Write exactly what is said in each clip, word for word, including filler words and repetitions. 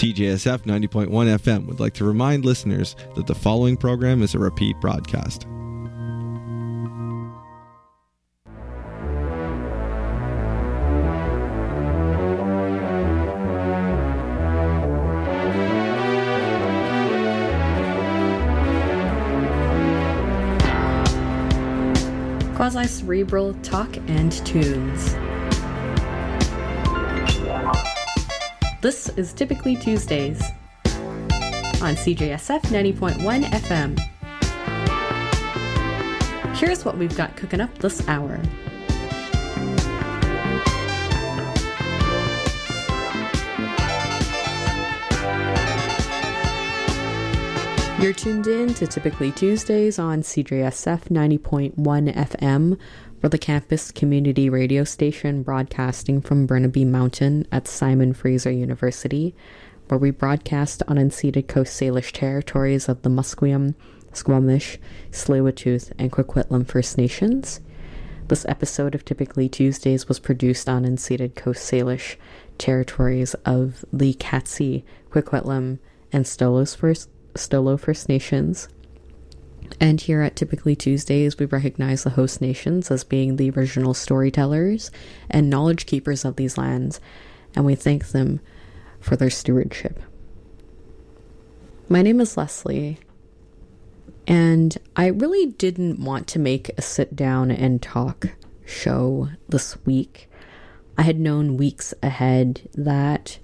T J S F ninety point one F M would like to remind listeners that the following program is a repeat broadcast. Quasi-cerebral talk and tunes. This is Typically Tuesdays on C J S F ninety point one F M. Here's what we've got cooking up this hour. You're tuned in to Typically Tuesdays on C J S F ninety point one F M. We're the campus community radio station broadcasting from Burnaby Mountain at Simon Fraser University, where we broadcast on unceded Coast Salish territories of the Musqueam, Squamish, Tsleil-Waututh, and Coquitlam First Nations. This episode of Typically Tuesdays was produced on unceded Coast Salish territories of the Katzie, Coquitlam, and Stolos First Stolo First Nations. And here at Typically Tuesdays, we recognize the host nations as being the original storytellers and knowledge keepers of these lands, and we thank them for their stewardship. My name is Leslie, and I really didn't want to make a sit down and talk show this week. I had known weeks ahead that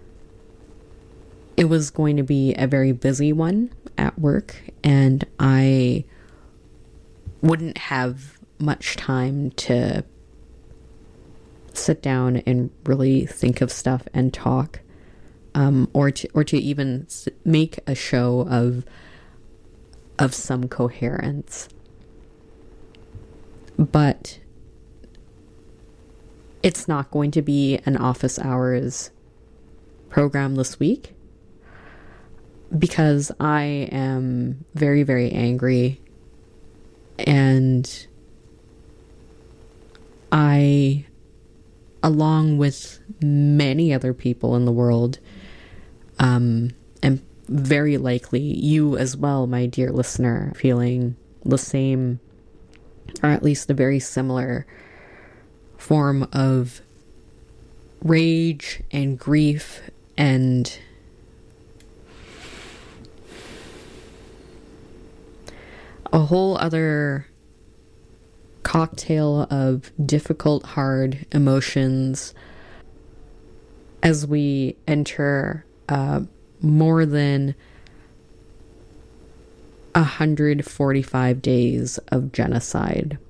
it was going to be a very busy one at work, and I wouldn't have much time to sit down and really think of stuff and talk, um, or to or to even make a show of of some coherence. But it's not going to be an office hours program this week, because I am very, very angry, and I, along with many other people in the world, um, and very likely you as well, my dear listener, feeling the same, or at least a very similar form of rage and grief and a whole other cocktail of difficult, hard emotions as we enter uh, more than one hundred forty-five days of genocide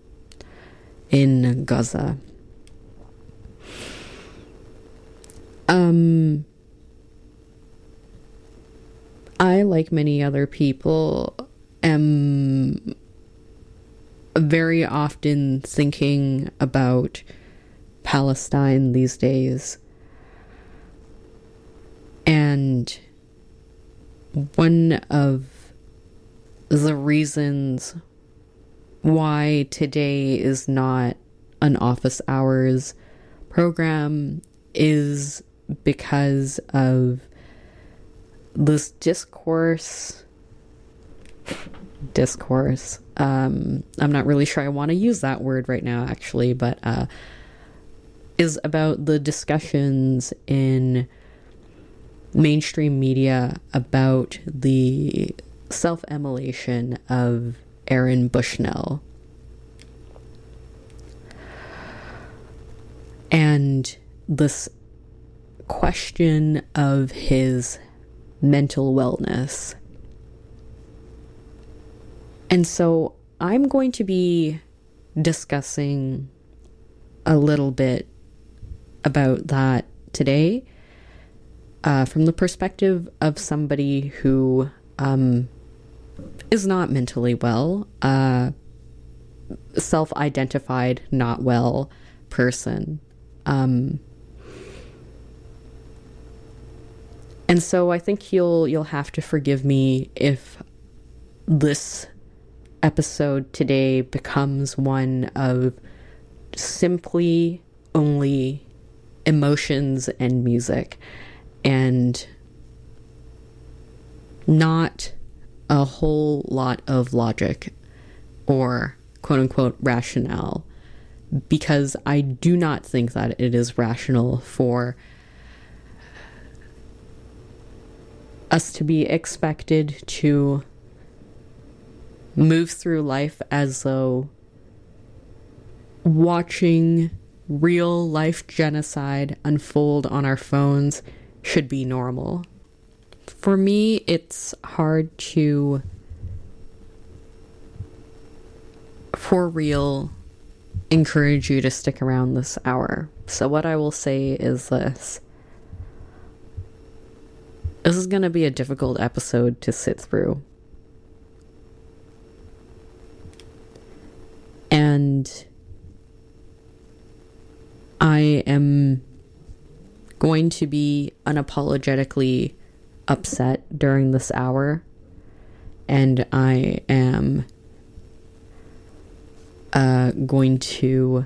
in Gaza. Um, I, like many other people, am very often thinking about Palestine these days. And one of the reasons why today is not an office hours program is because of this discourse discourse. Um, I'm not really sure I want to use that word right now, actually, but uh, is about the discussions in mainstream media about the self-immolation of Aaron Bushnell. And this question of his mental wellness. And so I'm going to be discussing a little bit about that today, uh, from the perspective of somebody who um, is not mentally well, uh, self-identified not well person. Um, and so I think you'll you'll have to forgive me if this episode today becomes one of simply only emotions and music. And not a whole lot of logic or quote-unquote rationale, because I do not think that it is rational for us to be expected to move through life as though watching real life genocide unfold on our phones should be normal. For me, it's hard to, for real, encourage you to stick around this hour. So what I will say is this. This is going to be a difficult episode to sit through. And I am going to be unapologetically upset during this hour. And I am uh, going to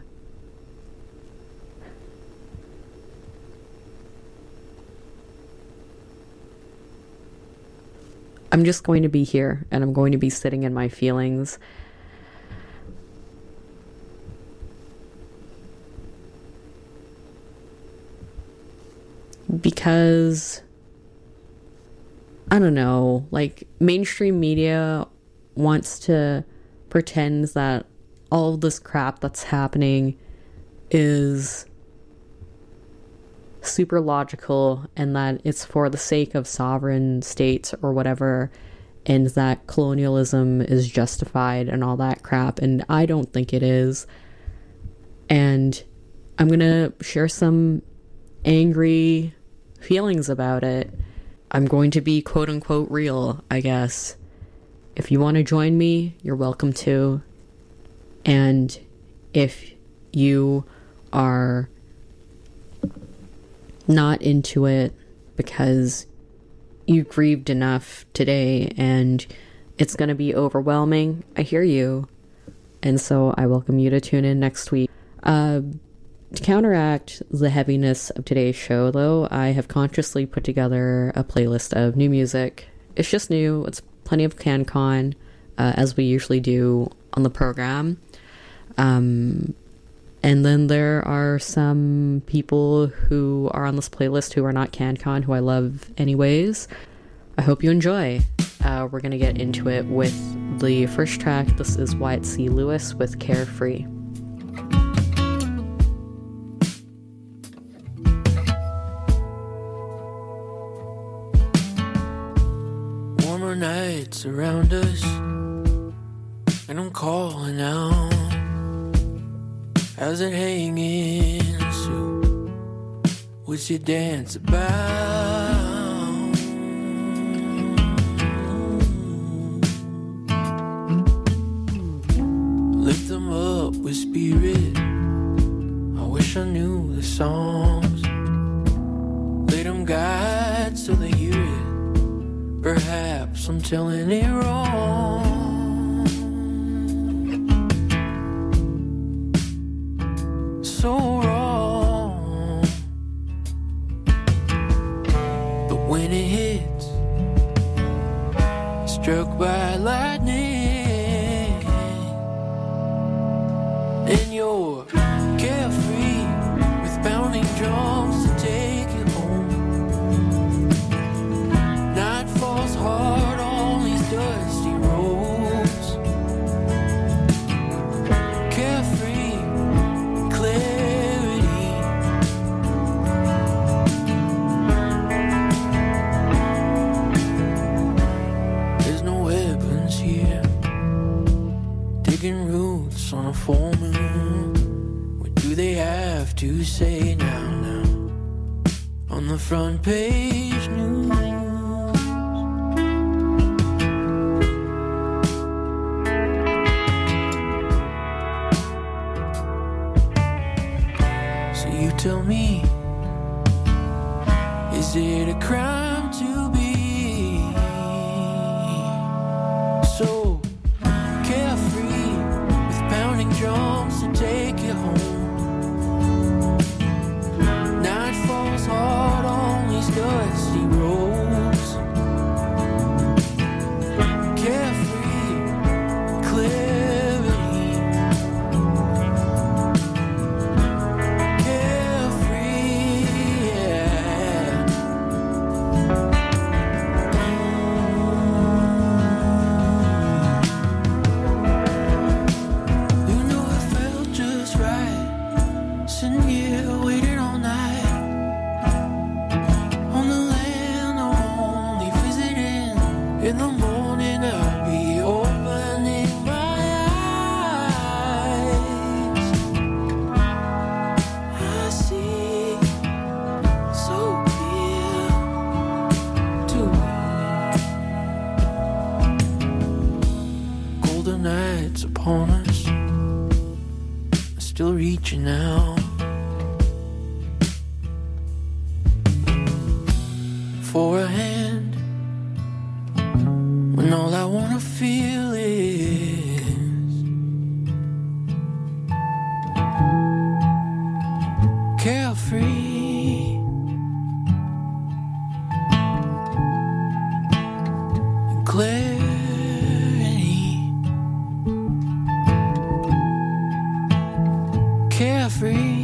I'm just going to be here, and I'm going to be sitting in my feelings. Because, I don't know, like, mainstream media wants to pretend that all of this crap that's happening is super logical and that it's for the sake of sovereign states or whatever, and that colonialism is justified and all that crap, and I don't think it is. And I'm gonna share some angry feelings about it. I'm going to be quote unquote real, I guess. If you want to join me, you're welcome to. And if you are not into it because you grieved enough today and it's going to be overwhelming, I hear you. And so I welcome you to tune in next week. Uh, to counteract the heaviness of today's show, though, I have consciously put together a playlist of new music. It's just new. It's plenty of CanCon, uh, as we usually do on the program. Um... And then there are some people who are on this playlist who are not CanCon, who I love anyways. I hope you enjoy. Uh, we're going to get into it with the first track. This is Wyatt C. Lewis with Carefree. Warmer nights around us, and I'm calling out. How's it hanging? So, what's your dance about? Lift them up with spirit. I wish I knew the songs. Let them guide so they hear it. Perhaps I'm telling it wrong. So wrong, but when it hits, struck by lightning, and you're carefree with pounding drums to take you home. Night falls hard on these dusty roads. Carefree, clear. Roots on a full moon. What do they have to say now, now? On the front page news. So you tell me, is it a crime to be so carefree with pounding drums to take you home? Night falls hard on these dust In the morning I'll be opening my eyes. I see so clear to me. Golden nights upon us, still reaching out for a hand when all I wanna feel is carefree and clarity. Carefree.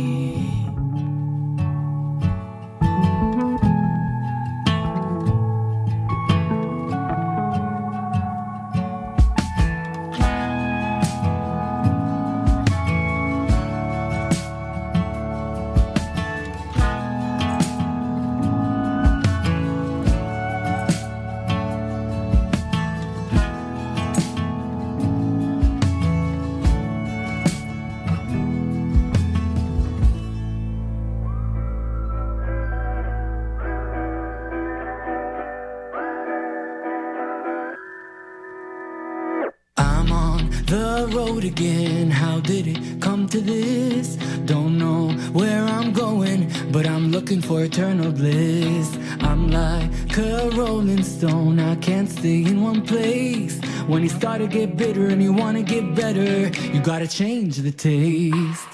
Again, how did it come to this? Don't know where I'm going, but I'm looking for eternal bliss. I'm like a rolling stone, I can't stay in one place. When you start to get bitter and you want to get better, you gotta change the taste.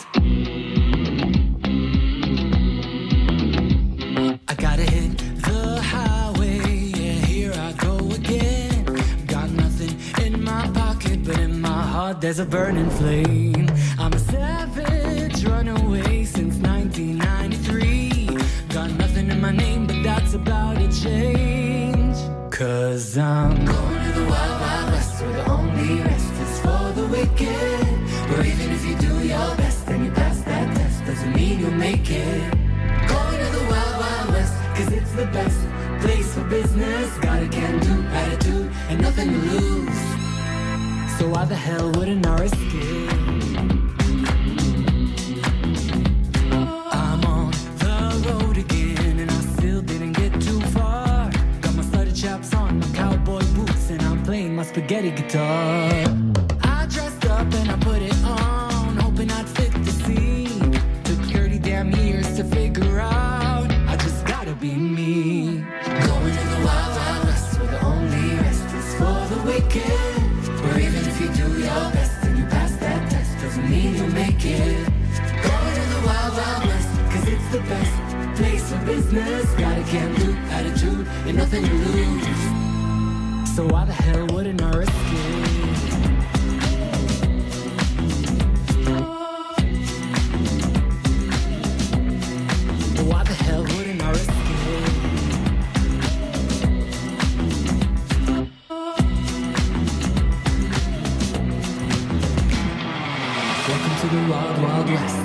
I gotta hit the highway, yeah, here I go again. Got nothing in my pocket, but in my heart there's a burning flame. I'm a savage, runaway since nineteen ninety-three. Got nothing in my name, but that's about to change. Cause I'm going to the wild, wild west, where the only rest is for the wicked. Where even if you do your best and you pass that test, doesn't mean you'll make it. Going to the wild, wild west, cause it's the best place for business. Got a can-do attitude and nothing to lose. So why the hell wouldn't I risk it? I'm on the road again and I still didn't get too far. Got my studded chaps on, my cowboy boots, and I'm playing my spaghetti guitar. I dressed up and I put it on, hoping I'd fit the scene. Took thirty damn years to figure out I just gotta be me. Going to the wild, wild west, where the only rest is for the wicked. Where even if you do your best and you pass that test, doesn't mean you'll make it. Going to the wild, wild west, cause it's the best place for business. Got a can-do attitude and nothing to lose. So why the hell wouldn't I risk it? Why the hell wouldn't I risk it? Welcome to the wild, wild west.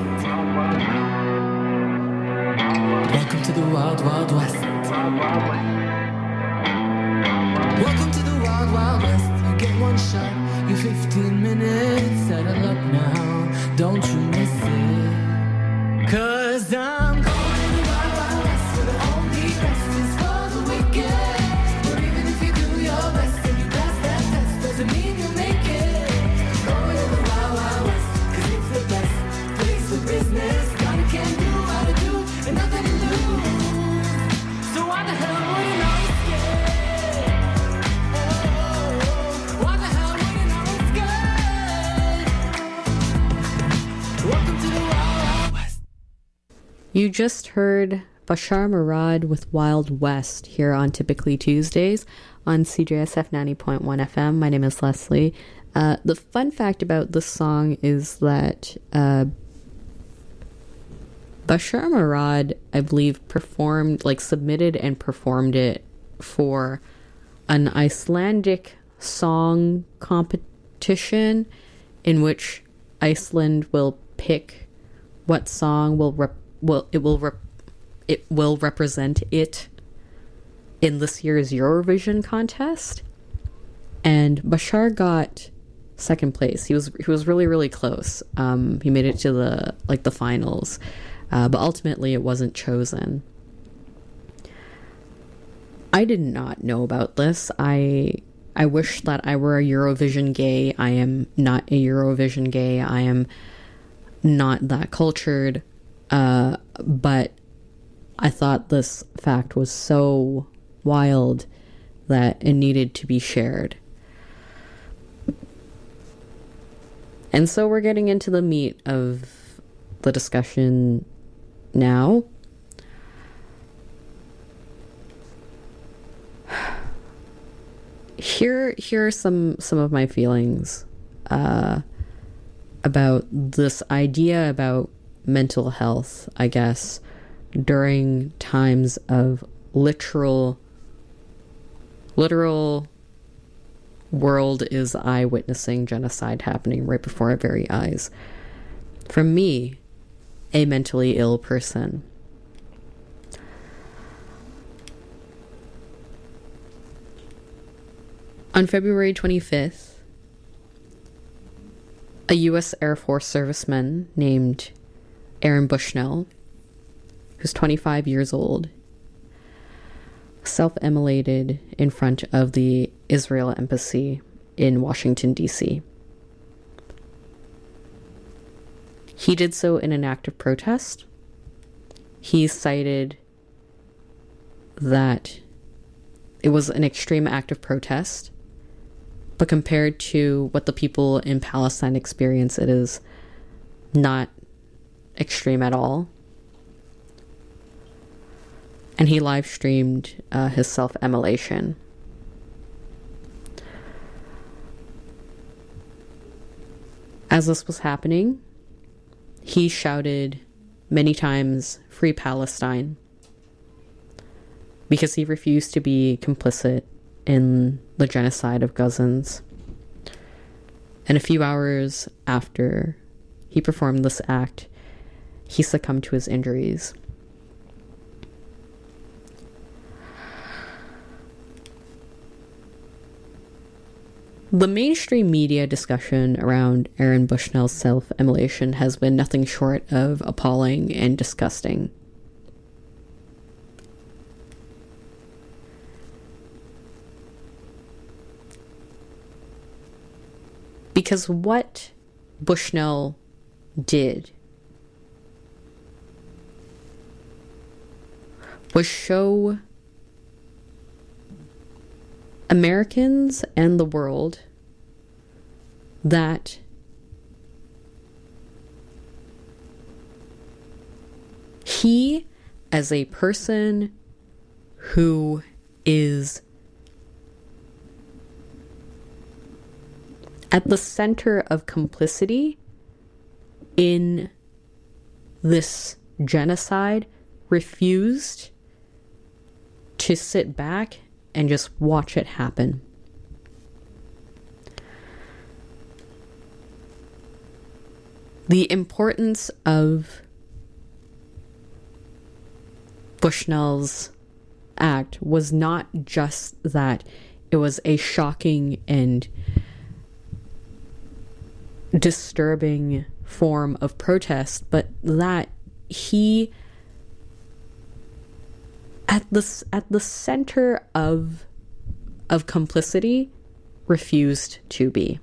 Welcome to the wild, wild west. Welcome to the wild, wild west. You get one shot, you fifteen minutes. Settle up now, don't you miss it. Cause I'm going to the wild, wild west, where the only rest is for the wicked. Or even if you do your best and you pass that test, doesn't mean you make it. Going to the wild, wild west, cause it's the best place for business. Got a can-do attitude and nothing to lose. So why the hell wouldn't I risk it? Oh, why the hell wouldn't I risk it? Welcome to the wild, wild west. You just heard Bashar Murad with Wild West here on Typically Tuesdays on C J S F ninety point one F M. My name is Leslie. Uh, the fun fact about this song is that uh, Bashar Murad, I believe, performed, like submitted and performed it for an Icelandic song competition in which Iceland will pick what song will rep- will it will rep- it will represent it in this year's Eurovision contest. And Bashar got second place. He was he was really, really close. Um, he made it to the like the finals, uh, but ultimately it wasn't chosen. I did not know about this. I I wish that I were a Eurovision gay. I am not a Eurovision gay. I am not that cultured. Uh, but I thought this fact was so wild that it needed to be shared. And so we're getting into the meat of the discussion now. Here, here are some, some of my feelings uh, about this idea about mental health, I guess, during times of literal, literal world is eyewitnessing genocide happening right before our very eyes. From me, a mentally ill person. On February twenty-fifth, a U S Air Force serviceman named Aaron Bushnell, who's twenty-five years old, self-immolated in front of the Israel Embassy in Washington, D C He did so in an act of protest. He cited that it was an extreme act of protest, but compared to what the people in Palestine experience, it is not extreme at all. And he live streamed uh, his self-immolation. As this was happening, he shouted many times, "Free Palestine," because he refused to be complicit in the genocide of Gazans. And a few hours after he performed this act, he succumbed to his injuries. The mainstream media discussion around Aaron Bushnell's self-immolation has been nothing short of appalling and disgusting. Because what Bushnell did was show Americans and the world that he, as a person who is at the center of complicity in this genocide, refused to sit back and just watch it happen. The importance of Bushnell's act was not just that it was a shocking and disturbing form of protest, but that he at the at the center of of complicity refused to be.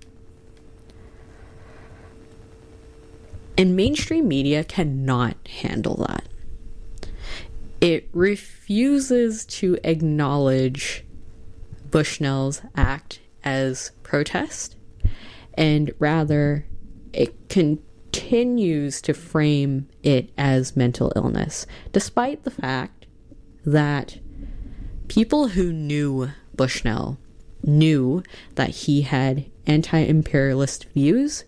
And mainstream media cannot handle that. It refuses to acknowledge Bushnell's act as protest, and rather it continues to frame it as mental illness, despite the fact that people who knew Bushnell knew that he had anti-imperialist views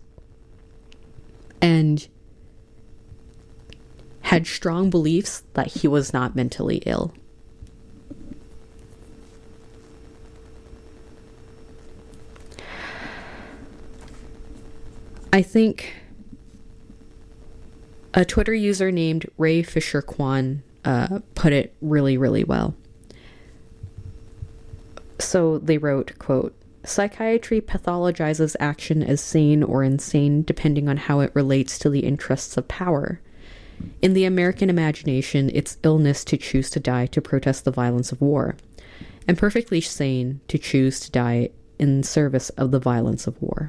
and had strong beliefs that he was not mentally ill. I think a Twitter user named Ray Fisher Kwan uh, put it really, really well. So they wrote, quote, Psychiatry pathologizes action as sane or insane depending on how it relates to the interests of power. In the American imagination, it's illness to choose to die to protest the violence of war, and perfectly sane to choose to die in service of the violence of war.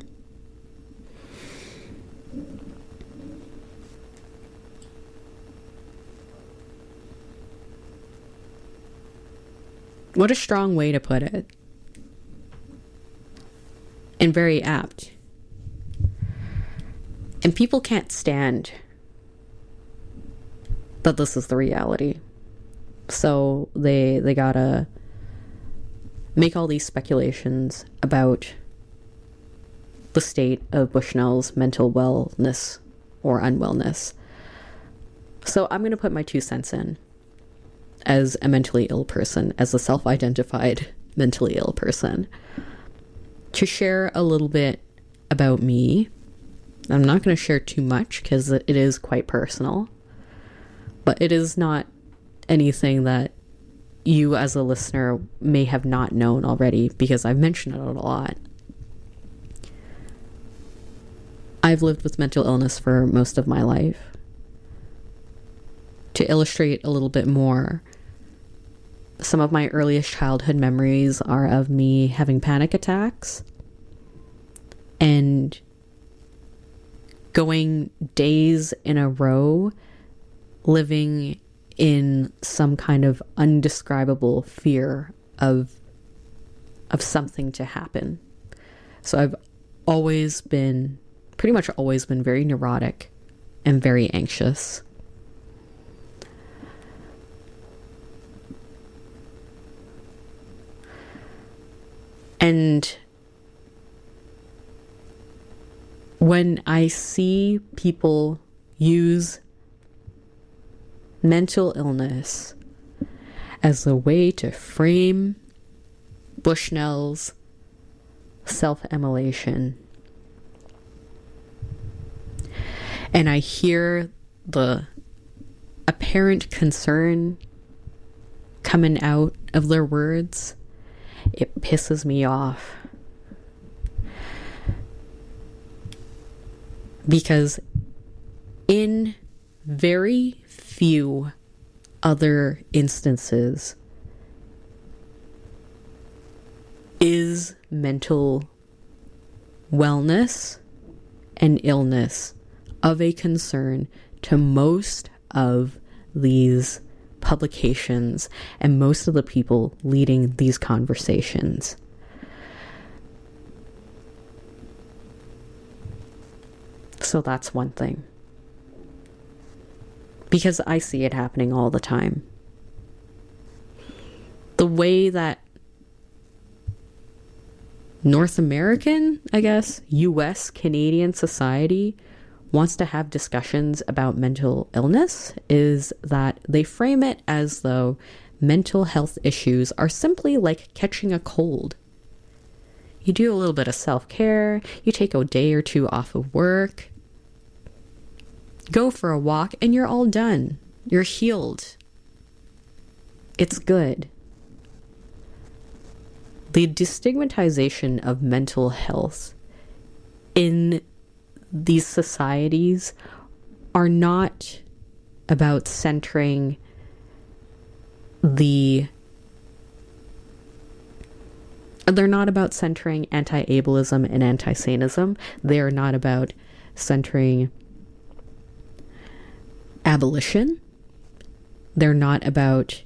What a strong way to put it. And very apt. And people can't stand that this is the reality. So they they gotta make all these speculations about the state of Bushnell's mental wellness or unwellness. So I'm gonna put my two cents in as a mentally ill person, as a self-identified mentally ill person, to share a little bit about me. I'm not going to share too much because it is quite personal, but it is not anything that you as a listener may have not known already because I've mentioned it a lot. I've lived with mental illness for most of my life. To illustrate a little bit more, some of my earliest childhood memories are of me having panic attacks and going days in a row living in some kind of undescribable fear of of something to happen. So I've always been, pretty much always been very neurotic and very anxious. And when I see people use mental illness as a way to frame Bushnell's self-immolation, and I hear the apparent concern coming out of their words, it pisses me off. Because in very few other instances is mental wellness and illness of a concern to most of these publications and most of the people leading these conversations. So that's one thing. Because I see it happening all the time. The way that North American, I guess, U S Canadian society wants to have discussions about mental illness is that they frame it as though mental health issues are simply like catching a cold. You do a little bit of self-care, you take a day or two off of work, go for a walk, and you're all done. You're healed. It's good. The destigmatization of mental health in these societies are not about centering the they're not about centering anti-ableism and anti-sanism. They're not about centering abolition. They're not about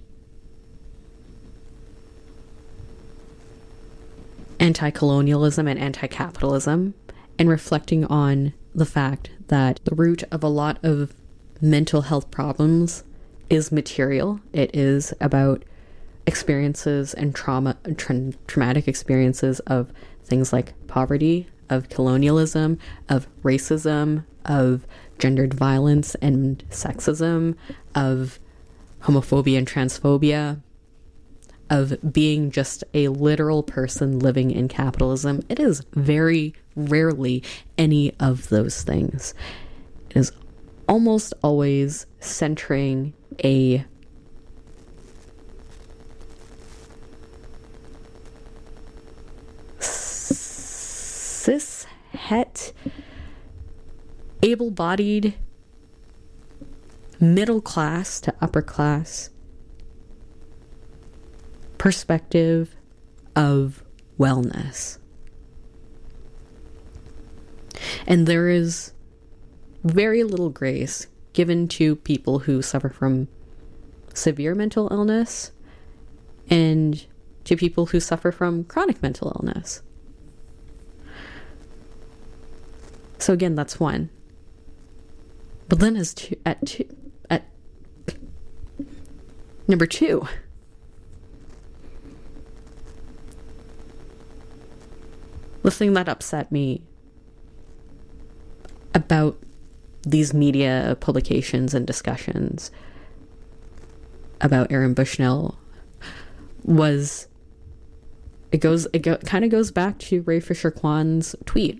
anti-colonialism and anti-capitalism, and reflecting on the fact that the root of a lot of mental health problems is material. It is about experiences and trauma, tra- traumatic experiences of things like poverty, of colonialism, of racism, of gendered violence and sexism, of homophobia and transphobia, of being just a literal person living in capitalism. It is very rarely any of those things. It is almost always centering a cis, het, able-bodied, middle class to upper class perspective of wellness. And there is very little grace given to people who suffer from severe mental illness and to people who suffer from chronic mental illness. So again, that's one. But then as two, at two, at number two, the thing that upset me about these media publications and discussions about Aaron Bushnell was it goes it go, kind of goes back to Ray Fisher Kwan's tweet.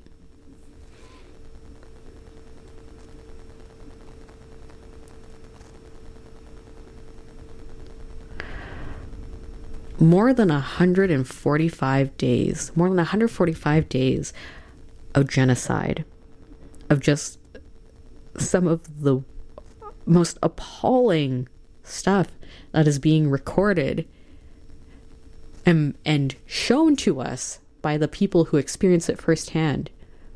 More than one hundred forty-five days, more than one hundred forty-five days of genocide, of just some of the most appalling stuff that is being recorded and, and shown to us by the people who experience it firsthand.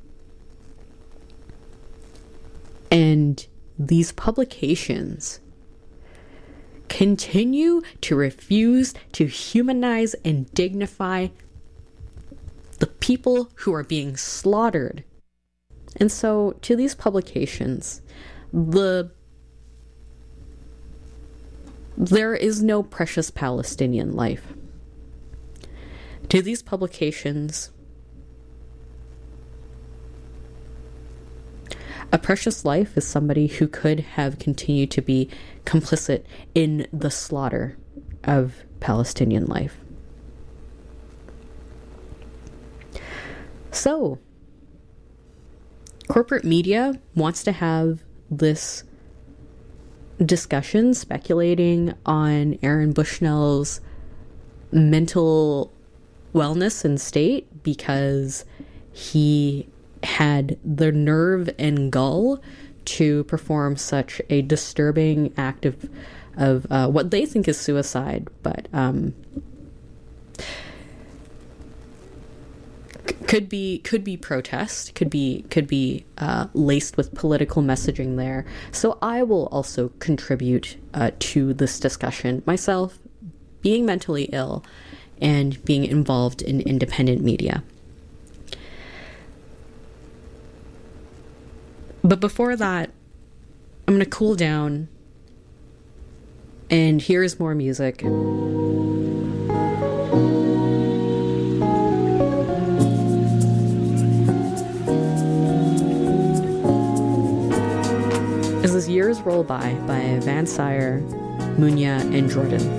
And these publications continue to refuse to humanize and dignify the people who are being slaughtered. And so, to these publications, the there is no precious Palestinian life. To these publications, a precious life is somebody who could have continued to be complicit in the slaughter of Palestinian life. So, corporate media wants to have this discussion speculating on Aaron Bushnell's mental wellness and state because he had the nerve and gall to perform such a disturbing act of, of uh, what they think is suicide, but um, c- could be could be protest, could be could be uh, laced with political messaging there. So I will also contribute uh, to this discussion myself, being mentally ill and being involved in independent media. But before that, I'm going to cool down, and here's more music. As these years roll by, by Van Sire, Munya, and Jordan.